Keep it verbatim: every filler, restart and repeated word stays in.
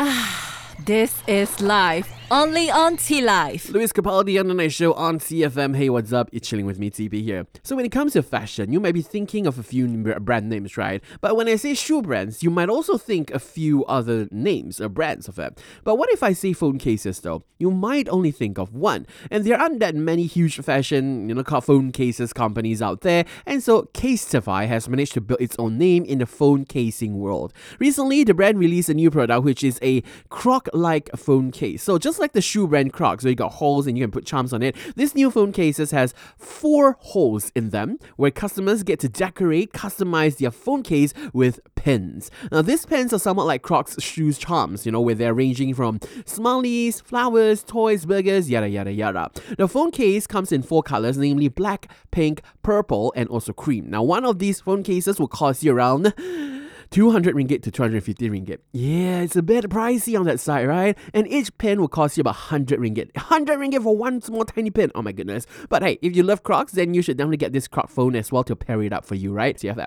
This is live, only on T-Life. Luis Capaldi on the Night Show on C F M. Hey, what's up? It's chilling with me, T P here. So when it comes to fashion, you might be thinking of a few brand names, right? But when I say shoe brands, you might also think a few other names or brands of it. But what if I say phone cases though? You might only think of one. And there aren't that many huge fashion, you know, phone cases companies out there. And so Casetify has managed to build its own name in the phone casing world. Recently, the brand released a new product, which is a Croc-like phone case. So just like the shoe brand Crocs, where you got holes and you can put charms on it, this new phone cases has four holes in them, where customers get to decorate, customize their phone case with pins. Now, these pins are somewhat like Crocs shoes charms, you know, where they're ranging from smileys, flowers, toys, burgers, yada yada yada. The phone case comes in four colors, namely black, pink, purple, and also cream. Now, one of these phone cases will cost you around two hundred ringgit to two hundred fifty ringgit. Yeah, it's a bit pricey on that side, right? And each pen will cost you about one hundred ringgit. one hundred ringgit for one small tiny pen. Oh my goodness. But hey, if you love Crocs, then you should definitely get this Croc phone as well to pair it up for you, right? So you have that.